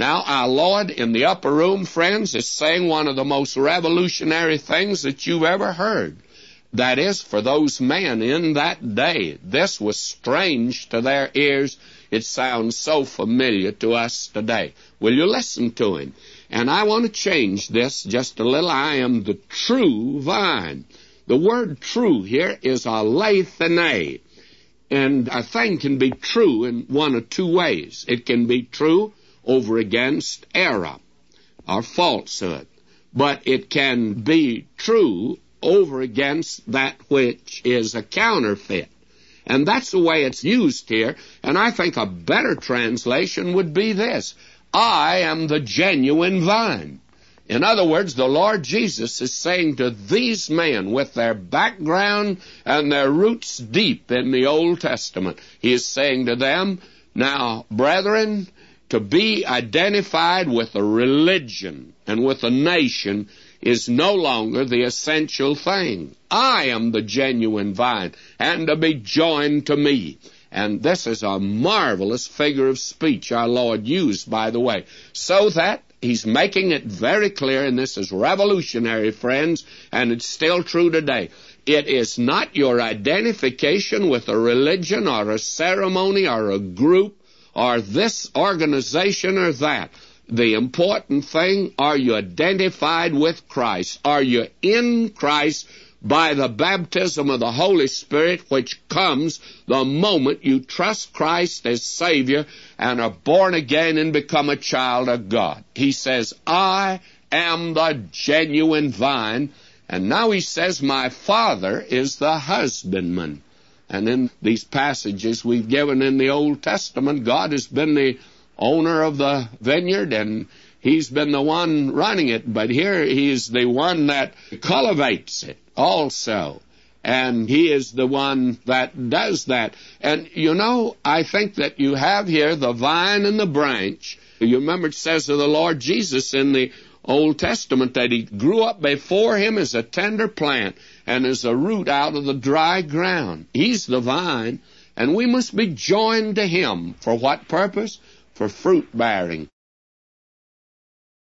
Now, our Lord in the upper room, friends, is saying one of the most revolutionary things that you've ever heard. That is, for those men in that day, this was strange to their ears. It sounds so familiar to us today. Will you listen to him? And I want to change this just a little. I am the true vine. The word true here is aleithene. And a thing can be true in one of two ways. It can be true over against error or falsehood. But it can be true over against that which is a counterfeit. And that's the way it's used here. And I think a better translation would be this: I am the genuine vine. In other words, the Lord Jesus is saying to these men with their background and their roots deep in the Old Testament, he is saying to them, now, brethren, to be identified with a religion and with a nation is no longer the essential thing. I am the genuine vine, and to be joined to me. And this is a marvelous figure of speech our Lord used, by the way, so that he's making it very clear, and this is revolutionary, friends, and it's still true today. It is not your identification with a religion or a ceremony or a group or this organization or that. The important thing, are you identified with Christ? Are you in Christ by the baptism of the Holy Spirit, which comes the moment you trust Christ as Savior and are born again and become a child of God? He says, I am the genuine vine. And now he says, my Father is the husbandman. And in these passages we've given in the Old Testament, God has been the owner of the vineyard, and he's been the one running it. But here he's the one that cultivates it also. And he is the one that does that. And, you know, I think that you have here the vine and the branch. You remember it says of the Lord Jesus in the Old Testament that he grew up before him as a tender plant and as a root out of the dry ground. He's the vine, and we must be joined to him. For what purpose? For fruit bearing.